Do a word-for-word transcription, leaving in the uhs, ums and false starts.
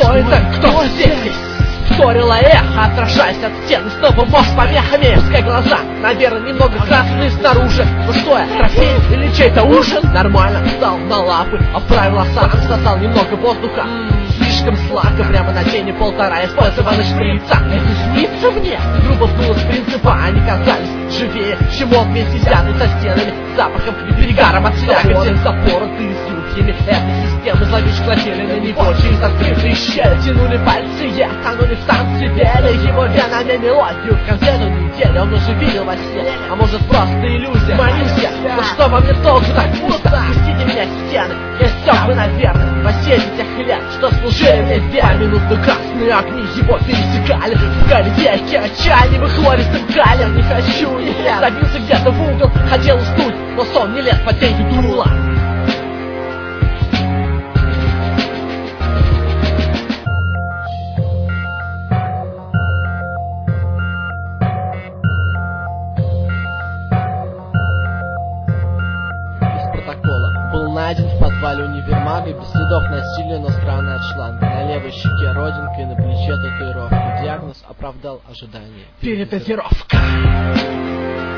Кто это? Кто здесь? Вторила эхо, отражаясь от стены. Снова мозг помехами, пускай глаза, наверное, немного красные снаружи. Ну что я, трофей или чей-то ужин? Нормально, встал на лапы, оправил осанку, всосал немного воздуха. Слишком сладко, прямо на тени полтора использовано шприца. Это снится мне? Грубо внуло с принципа, они казались живее, чем он вместе сидят за стенами, запахом и перегаром от слякоти, запоротые сухими. Эта система зловещих латели на него через открытые щели. Тянули пальцы, я тонули в танце, пели его венами мелодию. В конце той недели он уже видел во сне, а может просто иллюзия. Молюсь я, но что во мне толку так пусто? Пустите меня стены, я стёк бы, наверное, во сеть тех лет, что служили мне верой. Минутно красные огни его пересекали, пугали веки отчаянным и хлористым калем. Не хочу, не забился где-то в угол, хотел уснуть, но сон не лез под тенью дула. Был найден в подвале универмага, без следов насилия, но странно от шланга. На левой щеке родинка и на плече татуировка. Диагноз оправдал ожидания. Передозировка.